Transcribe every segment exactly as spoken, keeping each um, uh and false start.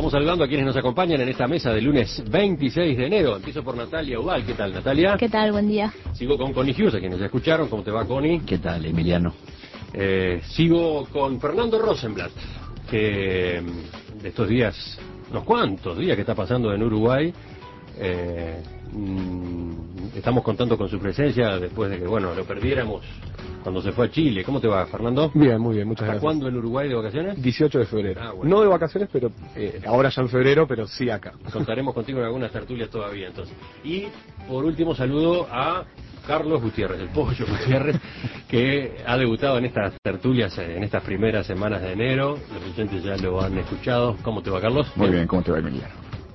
Estamos saludando a quienes nos acompañan en esta mesa del lunes veintiséis de enero. Empiezo por Natalia Ubal. ¿Qué tal, Natalia? ¿Qué tal? Buen día. Sigo con Connie Hughes, a quienes ya escucharon. ¿Cómo te va, Connie? ¿Qué tal, Emiliano? Eh, sigo con Fernando Rosenblatt, que de estos días, unos cuantos días que está pasando en Uruguay, eh, mm, estamos contando con su presencia después de que, bueno, lo perdiéramos cuando se fue a Chile. ¿Cómo te va, Fernando? Bien, muy bien, muchas ¿Hasta gracias. cuándo en Uruguay de vacaciones? dieciocho de febrero. Ah, bueno. No de vacaciones, pero eh, ahora ya en febrero, pero sí acá. Contaremos contigo en algunas tertulias todavía, entonces. Y, por último, saludo a Carlos Gutiérrez, el Pollo Gutiérrez, que ha debutado en estas tertulias en estas primeras semanas de enero. Los oyentes ya lo han escuchado. ¿Cómo te va, Carlos? Muy bien, ¿cómo te va, Emiliano?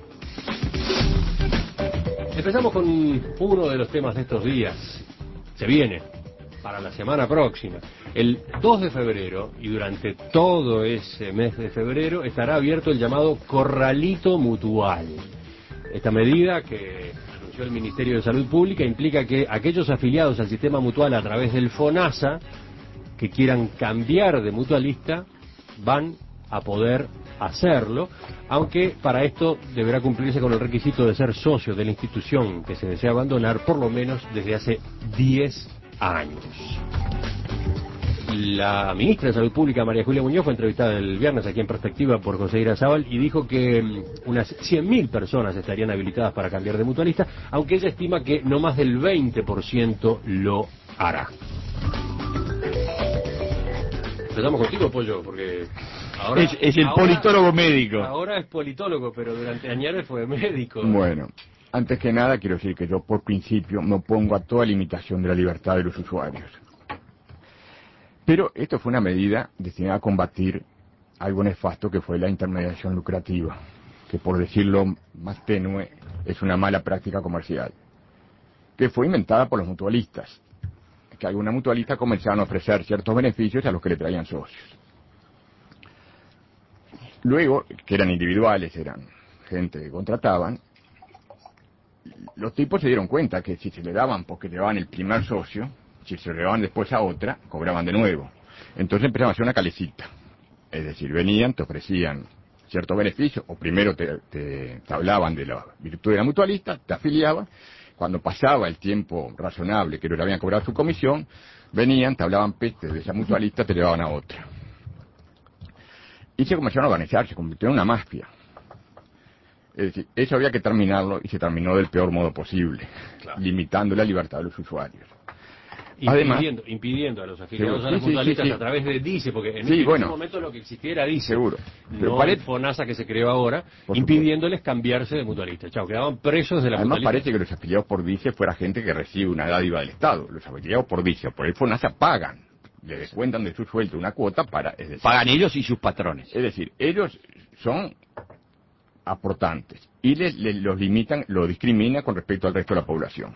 Empezamos con uno de los temas de estos días. Se viene para la semana próxima. El dos de febrero, y durante todo ese mes de febrero, estará abierto el llamado Corralito Mutual. Esta medida, que anunció el Ministerio de Salud Pública, implica que aquellos afiliados al sistema mutual a través del FONASA que quieran cambiar de mutualista van a poder hacerlo, aunque para esto deberá cumplirse con el requisito de ser socio de la institución que se desea abandonar por lo menos desde hace diez años. La ministra de Salud Pública, María Julia Muñoz, fue entrevistada el viernes aquí en Perspectiva por José Irazábal y dijo que mm, unas cien mil personas estarían habilitadas para cambiar de mutualista, aunque ella estima que no más del veinte por ciento lo hará. Empezamos contigo, Pollo, porque ahora... Es, es el ahora, politólogo médico. Ahora es politólogo, pero durante años fue médico. Bueno, antes que nada quiero decir que yo por principio me opongo a toda limitación de la libertad de los usuarios. Pero esto fue una medida destinada a combatir algo nefasto que fue la intermediación lucrativa, que por decirlo más tenue es una mala práctica comercial, que fue inventada por los mutualistas, que algunas mutualistas comenzaron a ofrecer ciertos beneficios a los que le traían socios. Luego, que eran individuales, eran gente que contrataban, los tipos se dieron cuenta que si se le daban porque llevaban el primer socio, si se le daban después a otra, cobraban de nuevo. Entonces empezaron a hacer una calecita. Es decir, venían, te ofrecían ciertos beneficios, o primero te, te, te hablaban de la virtud de la mutualista, te afiliaban. Cuando pasaba el tiempo razonable que no le habían cobrado su comisión, venían, te hablaban peste de esa mutualista, te llevaban a otra. Y se comenzaron a organizar, se convirtió en una mafia. Es decir, eso había que terminarlo y se terminó del peor modo posible, claro, limitando la libertad de los usuarios. Impidiendo, Además, impidiendo a los afiliados sí, a las sí, mutualistas sí, sí. a través de DICE, porque en, sí, ese, bueno, en ese momento lo que existía era DICE, seguro. Pero no pare... el FONASA que se creó ahora, por impidiéndoles cambiarse de mutualista. Chao, quedaban presos de la Además mutualista. parece que los afiliados por DICE fuera gente que recibe una dádiva del Estado. Los afiliados por DICE o por el FONASA pagan, le descuentan de su sueldo una cuota para... Es decir, pagan ellos y sus patrones. Es decir, ellos son aportantes y les, les los limitan, lo discriminan con respecto al resto de la población.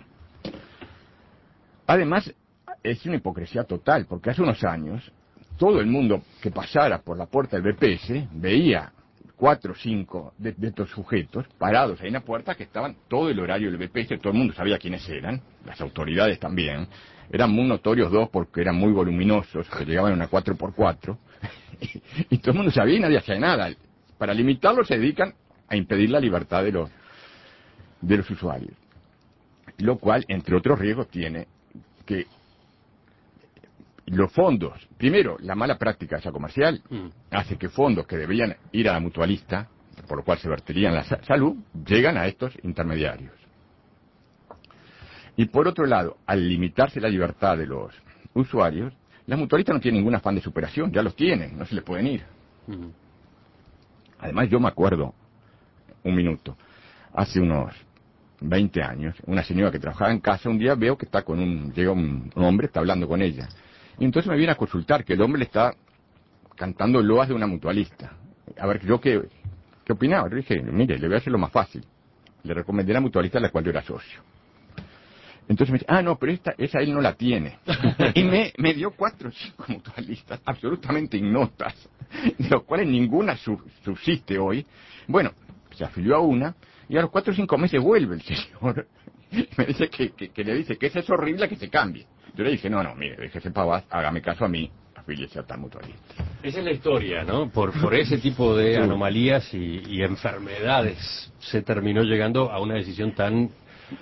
Además, es una hipocresía total, porque hace unos años todo el mundo que pasara por la puerta del B P S veía cuatro o cinco de, de estos sujetos parados ahí en la puerta que estaban todo el horario del B P S, todo el mundo sabía quiénes eran, las autoridades también, eran muy notorios dos porque eran muy voluminosos, que llegaban en una cuatro por cuatro, y, y todo el mundo sabía y nadie hacía nada. Para limitarlos se dedican a impedir la libertad de los, de los usuarios, lo cual, entre otros riesgos, tiene que los fondos, primero, la mala práctica esa comercial mm. hace que fondos que deberían ir a la mutualista, por lo cual se verterían la sa- salud, llegan a estos intermediarios. Y por otro lado, al limitarse la libertad de los usuarios, las mutualistas no tienen ningún afán de superación, ya los tienen, no se les pueden ir. Mm. Además, yo me acuerdo, un minuto, hace unos veinte años, una señora que trabajaba en casa, un día veo que está con un, llega un, un hombre, está hablando con ella. Y entonces me viene a consultar que el hombre le está cantando loas de una mutualista. A ver, yo qué, qué opinaba. Yo dije, mire, le voy a hacer lo más fácil. Le recomendé la mutualista a la cual yo era socio. Entonces me dice, ah, no, pero esta, esa él no la tiene. Y me, me dio cuatro o cinco mutualistas absolutamente ignotas, de los cuales ninguna sub, subsiste hoy. Bueno, se afilió a una, y a los cuatro o cinco meses vuelve el señor. Me dice que, que, que le dice que esa es horrible, que se cambie. Yo le dije, no, no, mire, déjese pavas, hágame caso a mí, afíliese a tal mutualista. Esa es la historia, ¿no? Por, por ese tipo de anomalías y, y enfermedades se terminó llegando a una decisión tan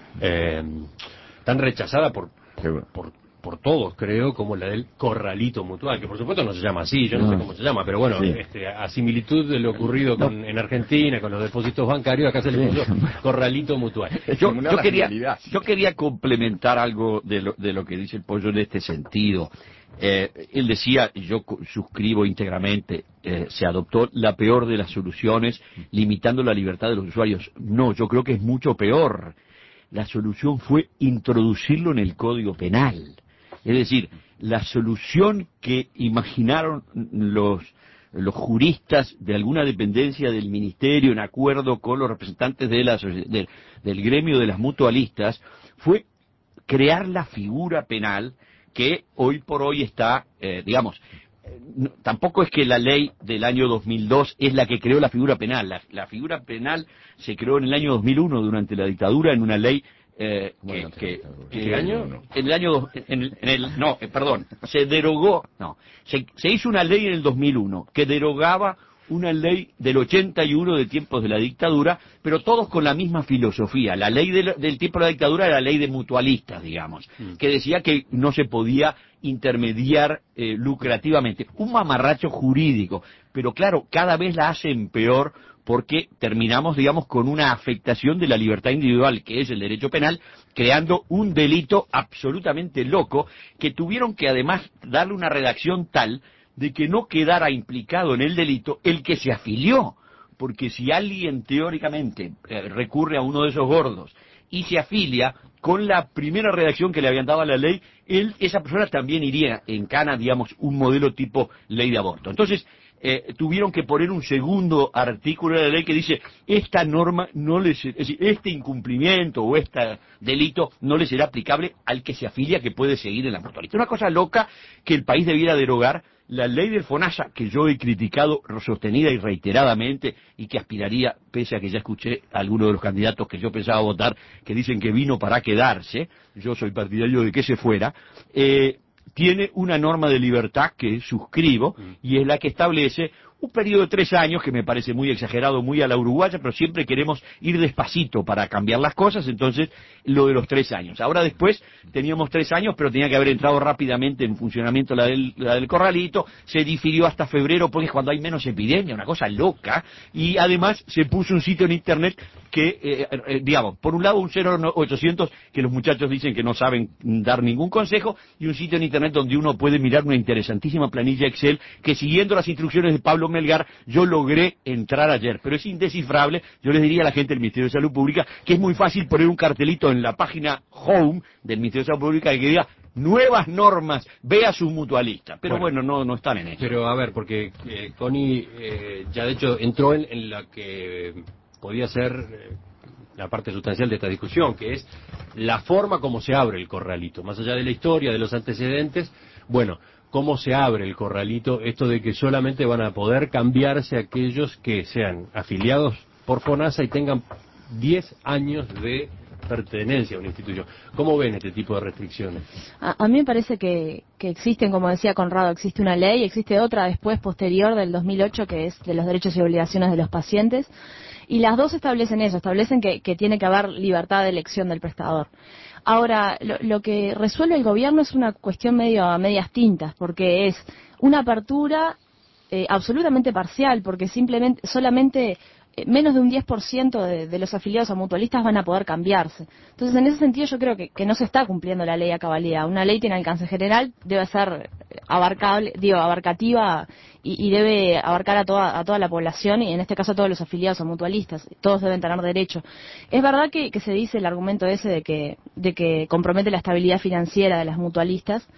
eh, tan rechazada por, por por todos, creo, como la del corralito mutual, que por supuesto no se llama así, yo no, no sé cómo se llama, pero bueno, sí. este, a similitud de lo ocurrido con, no. en Argentina, con los depósitos bancarios, acá se le puso corralito mutual. Yo, yo, quería, yo quería complementar algo de lo, de lo que dice el Pollo en este sentido. Eh, él decía, y yo suscribo íntegramente, eh, se adoptó la peor de las soluciones, limitando la libertad de los usuarios. No, yo creo que es mucho peor. La solución fue introducirlo en el Código Penal. Es decir, la solución que imaginaron los, los juristas de alguna dependencia del ministerio en acuerdo con los representantes de la, de, del gremio de las mutualistas fue crear la figura penal que hoy por hoy está, eh, digamos, no, tampoco es que la ley del año dos mil dos es la que creó la figura penal. La, la figura penal se creó en el año dos mil uno durante la dictadura en una ley eh, que, que, ¿En qué año? En el año en el, en el no, eh, perdón, se derogó, no, se, se hizo una ley en el dos mil uno que derogaba una ley del ochenta y uno de tiempos de la dictadura, pero todos con la misma filosofía. La ley del, del tiempo de la dictadura era la ley de mutualistas, digamos, mm. que decía que no se podía intermediar eh, lucrativamente. Un mamarracho jurídico, pero claro, cada vez la hacen peor porque terminamos, digamos, con una afectación de la libertad individual, que es el derecho penal, creando un delito absolutamente loco, que tuvieron que además darle una redacción tal de que no quedara implicado en el delito el que se afilió, porque si alguien teóricamente eh, recurre a uno de esos gordos y se afilia con la primera redacción que le habían dado a la ley, él, esa persona también iría en cana, digamos, un modelo tipo ley de aborto. Entonces, eh, tuvieron que poner un segundo artículo de la ley que dice, esta norma no le será, es decir, este incumplimiento o este delito no le será aplicable al que se afilia, que puede seguir en la mutualista. Una cosa loca que el país debiera derogar. La ley del FONASA, que yo he criticado sostenida y reiteradamente, y que aspiraría, pese a que ya escuché a algunos de los candidatos que yo pensaba votar, que dicen que vino para quedarse, yo soy partidario de que se fuera, eh, tiene una norma de libertad que suscribo, y es la que establece un periodo de tres años, que me parece muy exagerado, muy a la uruguaya, pero siempre queremos ir despacito para cambiar las cosas, entonces lo de los tres años. Ahora después teníamos tres años, pero tenía que haber entrado rápidamente en funcionamiento la del, la del corralito, se difirió hasta febrero porque es cuando hay menos epidemia, una cosa loca, y además se puso un sitio en internet que, eh, eh, digamos, por un lado un cero ochocientos que los muchachos dicen que no saben dar ningún consejo, y un sitio en internet donde uno puede mirar una interesantísima planilla Excel que, siguiendo las instrucciones de Pablo Melgar, yo logré entrar ayer, pero es indescifrable. Yo les diría a la gente del Ministerio de Salud Pública que es muy fácil poner un cartelito en la página home del Ministerio de Salud Pública que diga nuevas normas, vea su mutualista, pero bueno, bueno no no están en eso. Pero a ver, porque eh, Connie eh, ya de hecho entró en, en la que podía ser eh, la parte sustancial de esta discusión, que es la forma como se abre el corralito, más allá de la historia, de los antecedentes. Bueno, ¿cómo se abre el corralito? Esto de que solamente van a poder cambiarse aquellos que sean afiliados por FONASA y tengan diez años de pertenencia a una institución. ¿Cómo ven este tipo de restricciones? A, a mí me parece que, que existen, como decía Conrado, existe una ley, existe otra después, posterior, del dos mil ocho, que es de los derechos y obligaciones de los pacientes, y las dos establecen eso, establecen que, que tiene que haber libertad de elección del prestador. Ahora, lo, lo que resuelve el gobierno es una cuestión medio a medias tintas, porque es una apertura eh, absolutamente parcial, porque simplemente, solamente eh, menos de un diez por ciento de, de los afiliados a mutualistas van a poder cambiarse. Entonces, en ese sentido, yo creo que, que no se está cumpliendo la ley a cabalidad. Una ley tiene alcance general, debe ser abarcable, digo, abarcativa y, y debe abarcar a toda, a toda la población, y en este caso a todos los afiliados a mutualistas. Todos deben tener derecho. Es verdad que, que se dice el argumento ese de que, de que compromete la estabilidad financiera de las mutualistas,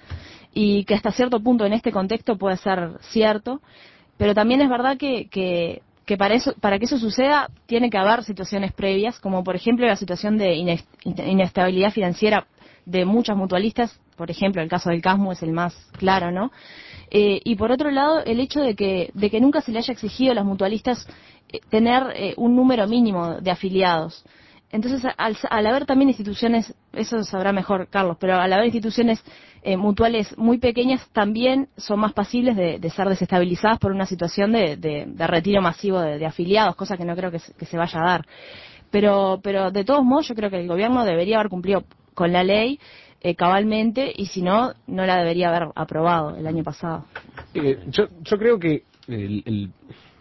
y que hasta cierto punto en este contexto puede ser cierto, pero también es verdad que, que, que para eso, para que eso suceda tiene que haber situaciones previas, como por ejemplo la situación de inestabilidad financiera de muchas mutualistas. Por ejemplo, el caso del CASMU es el más claro, ¿no? Eh, y por otro lado, el hecho de que, de que nunca se le haya exigido a las mutualistas eh, tener eh, un número mínimo de afiliados. Entonces, al, al haber también instituciones, eso sabrá mejor Carlos, pero al haber instituciones eh, mutuales muy pequeñas, también son más pasibles de, de ser desestabilizadas por una situación de, de, de retiro masivo de, de afiliados, cosa que no creo que se, que se vaya a dar. Pero, pero de todos modos, yo creo que el gobierno debería haber cumplido con la ley eh, cabalmente, y si no, no la debería haber aprobado el año pasado. Eh, yo, yo creo que el, el,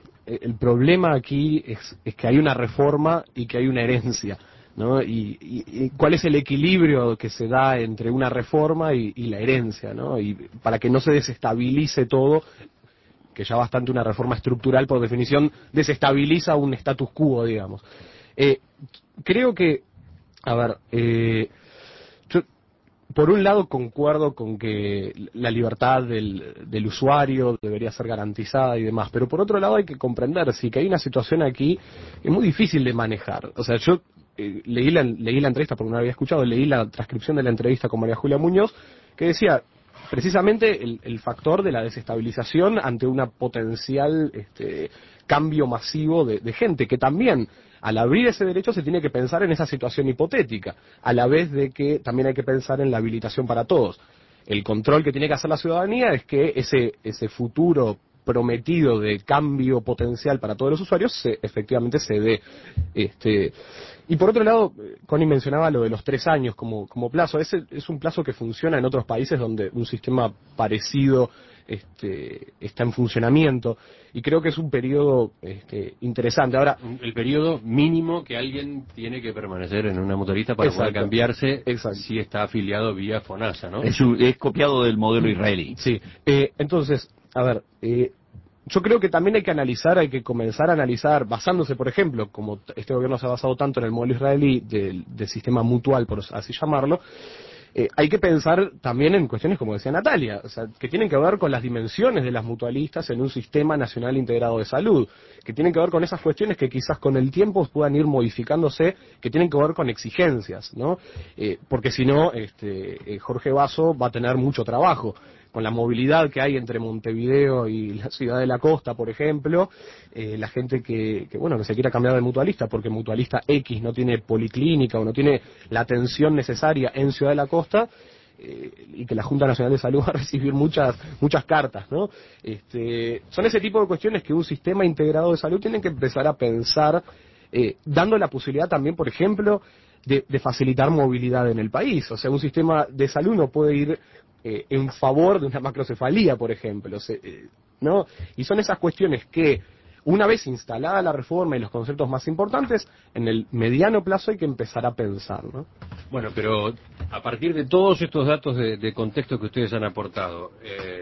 el problema aquí es, es que hay una reforma y que hay una herencia, ¿no? Y, y, y cuál es el equilibrio que se da entre una reforma y, y la herencia, ¿no? Y para que no se desestabilice todo, que ya bastante una reforma estructural, por definición, desestabiliza un status quo, digamos. Eh, creo que, a ver, eh, yo por un lado concuerdo con que la libertad del, del usuario debería ser garantizada y demás, pero por otro lado hay que comprender sí que hay una situación aquí que es muy difícil de manejar. O sea, yo eh, leí la leí la entrevista porque no la había escuchado, leí la transcripción de la entrevista con María Julia Muñoz, que decía precisamente el, el factor de la desestabilización ante una potencial este, cambio masivo de, de gente, que también al abrir ese derecho se tiene que pensar en esa situación hipotética, a la vez de que también hay que pensar en la habilitación para todos. El control que tiene que hacer la ciudadanía es que ese, ese futuro prometido de cambio potencial para todos los usuarios se, efectivamente se dé. Este, y por otro lado, Connie mencionaba lo de los tres años como, como plazo. Ese es un plazo que funciona en otros países donde un sistema parecido este, está en funcionamiento, y creo que es un periodo este, interesante. Ahora, el periodo mínimo que alguien tiene que permanecer en una mutualista para exacto, poder cambiarse exacto. si está afiliado vía FONASA, ¿no? Es, un- es copiado del modelo israelí. Sí, eh, entonces, a ver, eh, yo creo que también hay que analizar, hay que comenzar a analizar, basándose, por ejemplo, como t- este gobierno se ha basado tanto en el modelo israelí del, del sistema mutual, por así llamarlo, eh, hay que pensar también en cuestiones, como decía Natalia, o sea, que tienen que ver con las dimensiones de las mutualistas en un sistema nacional integrado de salud, que tienen que ver con esas cuestiones que quizás con el tiempo puedan ir modificándose, que tienen que ver con exigencias, ¿no? Eh, porque si no, este, eh, Jorge Basso va a tener mucho trabajo. Con la movilidad que hay entre Montevideo y la ciudad de la costa, por ejemplo, eh, la gente que, que, bueno, que se quiera cambiar de mutualista porque mutualista X no tiene policlínica o no tiene la atención necesaria en Ciudad de la Costa, eh, y que la Junta Nacional de Salud va a recibir muchas muchas cartas, ¿no? Este, son ese tipo de cuestiones que un sistema integrado de salud tiene que empezar a pensar, eh, dando la posibilidad también, por ejemplo, de, de facilitar movilidad en el país. O sea, un sistema de salud no puede ir eh, en favor de una macrocefalía, por ejemplo, se, eh, ¿no? Y son esas cuestiones que, una vez instalada la reforma y los conceptos más importantes, en el mediano plazo hay que empezar a pensar, ¿no? Bueno, pero a partir de todos estos datos de, de contexto que ustedes han aportado, eh,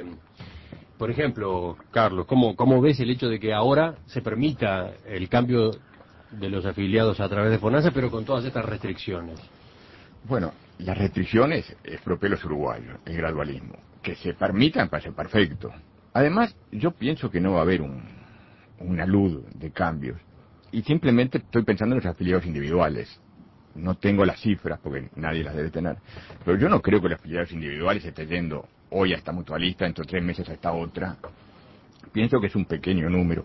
por ejemplo, Carlos, ¿cómo, ¿cómo ves el hecho de que ahora se permita el cambio de los afiliados a través de FONASA, pero con todas estas restricciones? Bueno, las restricciones es propio de los uruguayos, el gradualismo. Que se permitan parece perfecto. Además, yo pienso que no va a haber un, una luz de cambios. Y simplemente estoy pensando en los afiliados individuales. No tengo las cifras porque nadie las debe tener. Pero yo no creo que los afiliados individuales estén yendo hoy a esta mutualista, dentro de tres meses a esta otra. Pienso que es un pequeño número.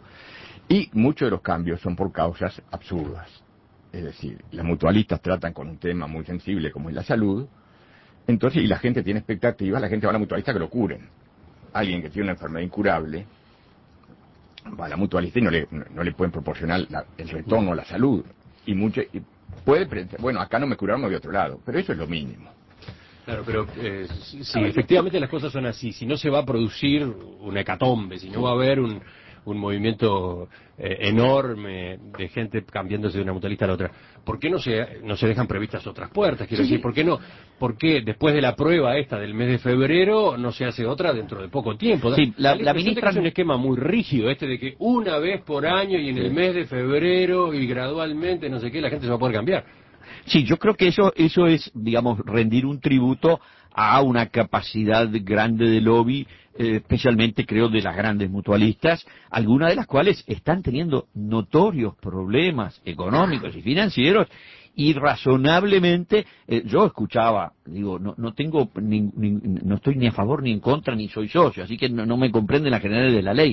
Y muchos de los cambios son por causas absurdas. Es decir, las mutualistas tratan con un tema muy sensible como es la salud, entonces, y la gente tiene expectativas, la gente va a la mutualista que lo curen. Alguien que tiene una enfermedad incurable va a la mutualista y no le, no, no le pueden proporcionar la, el retorno a la salud. Y mucho, y puede, bueno, acá no me curaron, me voy a otro lado, pero eso es lo mínimo. Claro, pero eh, si, si efectivamente las cosas son así, si no se va a producir una hecatombe, si no va a haber un, un movimiento eh, enorme de gente cambiándose de una mutualista a la otra, ¿por qué no se no se dejan previstas otras puertas? Quiero Sí, decir, sí. ¿por qué no? ¿Por qué después de la prueba esta del mes de febrero no se hace otra dentro de poco tiempo? Sí, la- Da la impresión de que ministra- es un esquema muy rígido, este de que una vez por año y en el mes de febrero y gradualmente, no sé qué, la gente se va a poder cambiar. Sí, yo creo que eso, eso es, digamos, rendir un tributo a una capacidad grande de lobby, eh, especialmente creo de las grandes mutualistas, algunas de las cuales están teniendo notorios problemas económicos y financieros, y razonablemente, eh, yo escuchaba, digo, no, no tengo, ni, ni- no estoy ni a favor ni en contra, ni soy socio, así que no, no me comprenden las generales de la ley,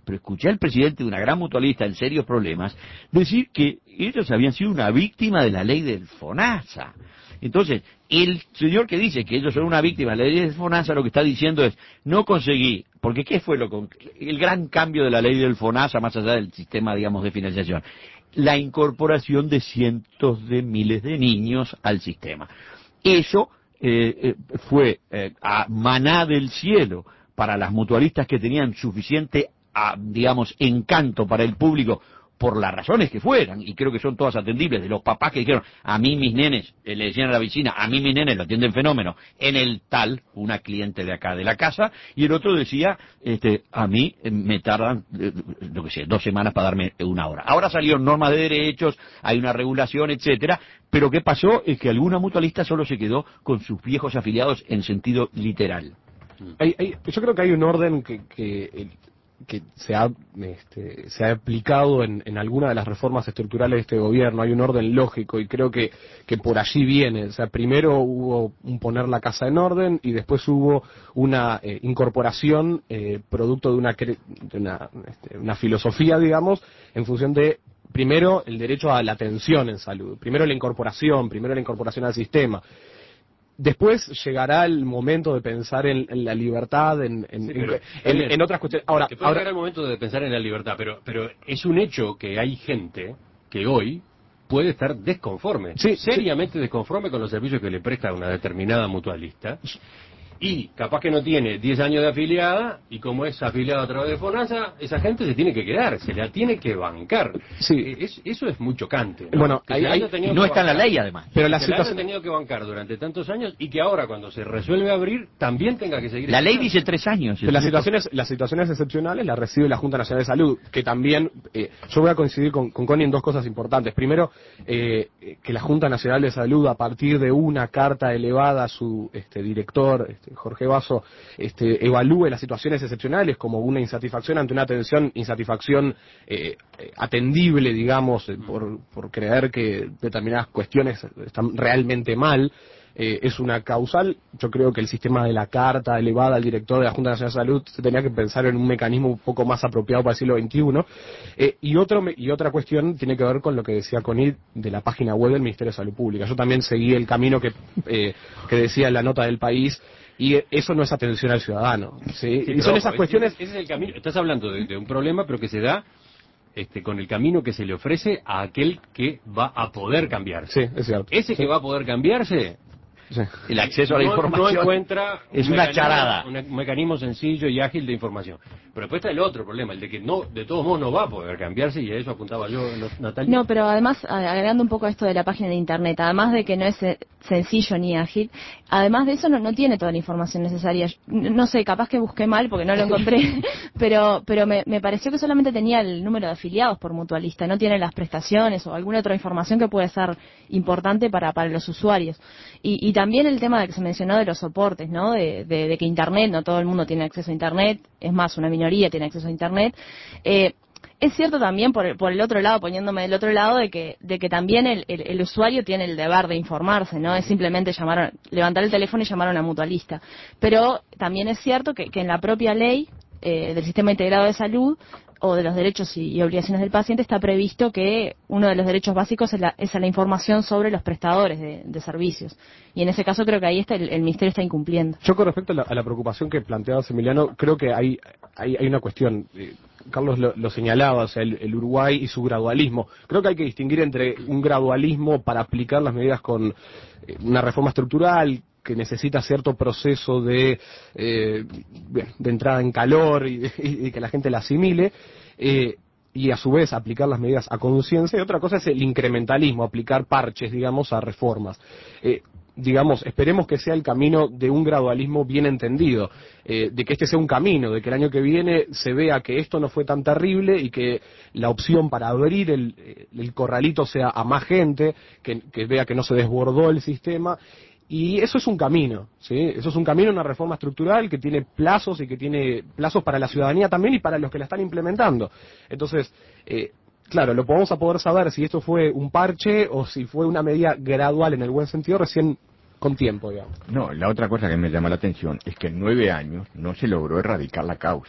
pero escuché al presidente de una gran mutualista en serios problemas decir que ellos habían sido una víctima de la ley del FONASA. Entonces, el señor que dice que ellos son una víctima de la ley del FONASA, lo que está diciendo es, no conseguí, porque ¿qué fue lo con, el gran cambio de la ley del FONASA, más allá del sistema, digamos, de financiación? La incorporación de cientos de miles de niños al sistema. Eso eh, eh, fue eh, a maná del cielo para las mutualistas que tenían suficiente, a, digamos, encanto para el público, por las razones que fueran, y creo que son todas atendibles, de los papás que dijeron, a mí mis nenes, eh, le decían a la vecina, a mí mis nenes lo atienden fenómeno, en el tal, una cliente de acá de la casa, y el otro decía, este, a mí eh, me tardan, eh, lo que sé, dos semanas para darme una hora. Ahora salieron normas de derechos, hay una regulación, etcétera, pero ¿qué pasó? Es que alguna mutualista solo se quedó con sus viejos afiliados en sentido literal. Hay, hay, yo creo que hay un orden que, que, que se, ha, este, se ha aplicado en, en alguna de las reformas estructurales de este gobierno. Hay un orden lógico y creo que, que por allí viene. O sea, primero hubo un poner la casa en orden y después hubo una eh, incorporación eh, producto de una, de una, este, una filosofía, digamos, en función de primero el derecho a la atención en salud, primero la incorporación, primero la incorporación al sistema. Después llegará el momento de pensar en, en la libertad, en, en, sí, pero, en, en, en otras cuestiones. Ahora, ahora llegará el momento de pensar en la libertad, pero, pero es un hecho que hay gente que hoy puede estar desconforme, sí, seriamente sí. desconforme con los servicios que le presta una determinada mutualista. Y capaz que no tiene diez años de afiliada, y como es afiliado a través de FONASA, esa gente se tiene que quedar, se la tiene que bancar. Sí. Es, eso es muy chocante, ¿no? Bueno, hay, hay, y no está en la ley, además. Pero la situación... la tenido que bancar durante tantos años, y que ahora, cuando se resuelve abrir, también tenga que seguir... La ley dice tres años. Pero las situaciones, las situaciones excepcionales las recibe la Junta Nacional de Salud, que también... Eh, yo voy a coincidir con, con Connie en dos cosas importantes. Primero, eh, que la Junta Nacional de Salud, a partir de una carta elevada a su este, director... Este, Jorge Basso, este, evalúe las situaciones excepcionales como una insatisfacción ante una atención, insatisfacción eh, atendible, digamos, eh, por, por creer que determinadas cuestiones están realmente mal, eh, es una causal. Yo creo que el sistema de la carta elevada al director de la Junta Nacional de Salud se tenía que pensar en un mecanismo un poco más apropiado para el siglo veintiuno. Eh, y, otro, y otra cuestión tiene que ver con lo que decía Conid de la página web del Ministerio de Salud Pública. Yo también seguí el camino que, eh, que decía en la nota del País. Y eso no es atención al ciudadano, ¿sí? Sí, y son ojo, esas cuestiones... Ese, ese es el camino. Estás hablando de, de un problema, pero que se da este, con el camino que se le ofrece a aquel que va a poder cambiarse. Sí, es cierto. Ese sí. que va a poder cambiarse... Sí. El acceso a la no, información no encuentra es un una charada. Un, un mecanismo sencillo y ágil de información. Pero después está el otro problema, el de que no, de todos modos no va a poder cambiarse, y a eso apuntaba yo, Natalia. No, pero además, agregando un poco esto de la página de internet, además de que no es sencillo ni ágil, además de eso no, no tiene toda la información necesaria. No sé, capaz que busqué mal porque no lo encontré, pero pero me, me pareció que solamente tenía el número de afiliados por mutualista, no tiene las prestaciones o alguna otra información que puede ser importante para, para los usuarios. Y, y también el tema de que se mencionó de los soportes, ¿no? De, de, de que Internet, no todo el mundo tiene acceso a Internet, es más, una minoría tiene acceso a Internet. Eh, es cierto también, por el, por el otro lado, poniéndome del otro lado, de que, de que también el, el, el usuario tiene el deber de informarse, ¿no? Es simplemente llamar, a, levantar el teléfono y llamar a una mutualista. Pero también es cierto que, que en la propia ley eh, del Sistema Integrado de Salud, o de los derechos y, y obligaciones del paciente, está previsto que uno de los derechos básicos es la, es la información sobre los prestadores de, de servicios. Y en ese caso creo que ahí está el, el Ministerio está incumpliendo. Yo, con respecto a la, a la preocupación que planteaba Emiliano, creo que hay, hay, hay una cuestión. Eh, Carlos lo, lo señalaba, o sea, el, el Uruguay y su gradualismo. Creo que hay que distinguir entre un gradualismo para aplicar las medidas con eh, una reforma estructural que necesita cierto proceso de, eh, de entrada en calor y, y, y que la gente la asimile, eh, y a su vez aplicar las medidas a conciencia, y otra cosa es el incrementalismo, aplicar parches, digamos, a reformas. Eh, digamos, esperemos que sea el camino de un gradualismo bien entendido, eh, de que este sea un camino, de que el año que viene se vea que esto no fue tan terrible y que la opción para abrir el, el corralito sea a más gente, que, que vea que no se desbordó el sistema. Y eso es un camino, ¿sí? Eso es un camino, una reforma estructural que tiene plazos y que tiene plazos para la ciudadanía también y para los que la están implementando. Entonces, eh, claro, lo podemos a poder saber si esto fue un parche o si fue una medida gradual en el buen sentido recién con tiempo, digamos. No, la otra cosa que me llama la atención es que en nueve años no se logró erradicar la causa.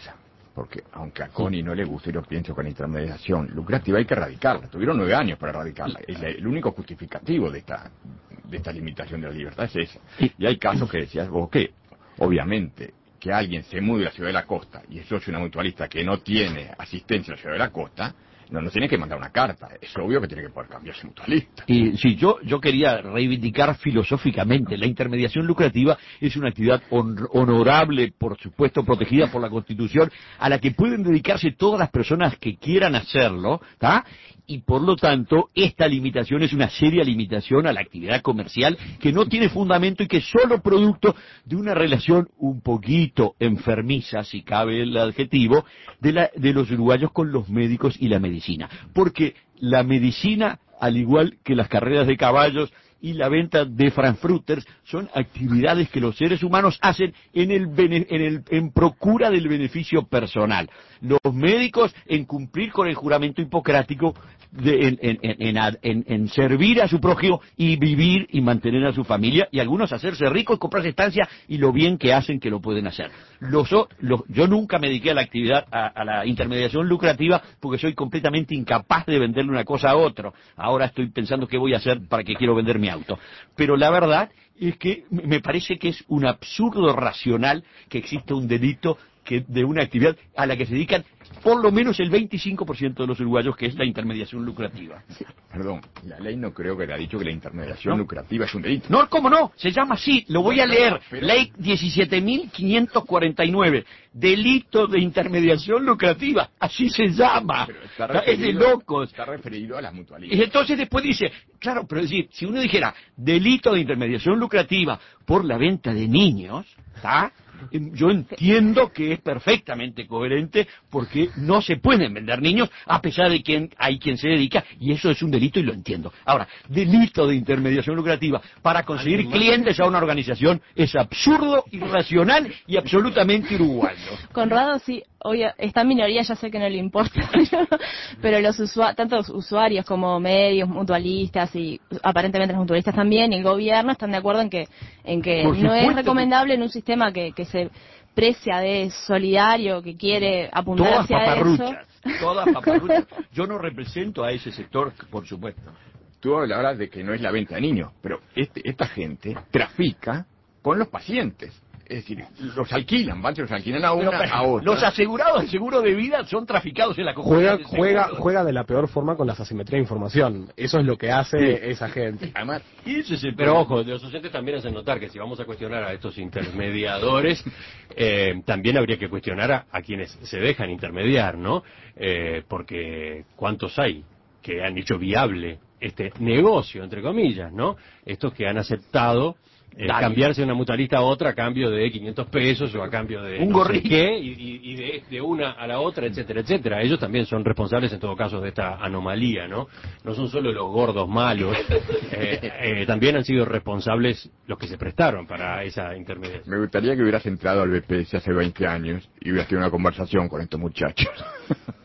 porque aunque a Connie no le guste, yo pienso que la intermediación lucrativa hay que erradicarla. Tuvieron nueve años para erradicarla. Es el único justificativo de esta, de esta limitación de la libertad es esa. Y hay casos que decías vos que, obviamente, que alguien se mude a la ciudad de la costa y es socio de una mutualista que no tiene asistencia a la ciudad de la costa, no, no tiene que mandar una carta. Es obvio que tiene que poder cambiarse mutualista. Y sí, yo, yo quería reivindicar filosóficamente, la intermediación lucrativa es una actividad hon- honorable, por supuesto, protegida por la Constitución, a la que pueden dedicarse todas las personas que quieran hacerlo, ¿tá? Y por lo tanto, esta limitación es una seria limitación a la actividad comercial que no tiene fundamento y que es solo producto de una relación un poquito enfermiza, si cabe el adjetivo, de, la, de los uruguayos con los médicos y la medicina. Porque la medicina, al igual que las carreras de caballos y la venta de frankfurters, son actividades que los seres humanos hacen en el, bene, en el en procura del beneficio personal. Los médicos en cumplir con el juramento hipocrático de, en, en, en, en, en servir a su prójimo y vivir y mantener a su familia, y algunos hacerse ricos, comprarse estancia y lo bien que hacen que lo pueden hacer. Los, los, yo nunca me dediqué a la actividad, a, a la intermediación lucrativa, porque soy completamente incapaz de venderle una cosa a otro. Ahora estoy pensando qué voy a hacer para que quiero vender mi auto. Pero la verdad es que me parece que es un absurdo racional que exista un delito que de una actividad a la que se dedican por lo menos el veinticinco por ciento de los uruguayos, que es la intermediación lucrativa. Sí. Perdón, la ley no creo que le ha dicho que la intermediación ¿no? lucrativa es un delito. No, ¿cómo no? Se llama así, lo voy a leer. Pero... Ley diecisiete mil quinientos cuarenta y nueve. Delito de intermediación lucrativa. Así se llama. Es de locos. Está referido a las mutualistas. Y entonces después dice, claro, pero es decir, si uno dijera delito de intermediación lucrativa por la venta de niños, ¿está? Yo entiendo que es perfectamente coherente porque no se pueden vender niños a pesar de que hay quien se dedica y eso es un delito y lo entiendo. Ahora, delito de intermediación lucrativa para conseguir clientes a una organización es absurdo, irracional y absolutamente uruguayo. Conrado, sí, hoy está en minoría, ya sé que no le importa, pero los usuarios, tanto los usuarios como medios, mutualistas y aparentemente los mutualistas también y el gobierno están de acuerdo en que en que no es recomendable en un sistema que, que se precia de solidario, que quiere apuntar todas hacia paparruchas, eso. Todas paparruchas. Yo no represento a ese sector, por supuesto. Tú hablabas de que no es la venta de niños, pero este, esta gente trafica con los pacientes. Es decir, los alquilan, van, se los alquilan a una, pero, a otra. Los asegurados del seguro de vida son traficados en la juega juega juega de la peor forma con la asimetría de información. Eso es lo que hace sí. esa gente. Además, ese es el pero ojo, los docentes también hacen notar que si vamos a cuestionar a estos intermediadores, eh, también habría que cuestionar a, a quienes se dejan intermediar, ¿no? Eh, porque ¿cuántos hay que han hecho viable este negocio, entre comillas, ¿no? Estos que han aceptado Eh, cambiarse de una mutualista a otra a cambio de quinientos pesos o a cambio de un no gorrito sé qué y, y de, de una a la otra, etcétera, etcétera. Ellos también son responsables en todo caso de esta anomalía, ¿no? No son solo los gordos malos, eh, eh, también han sido responsables los que se prestaron para esa intermediación. Me gustaría que hubieras entrado al B P S hace veinte años y hubieras tenido una conversación con estos muchachos.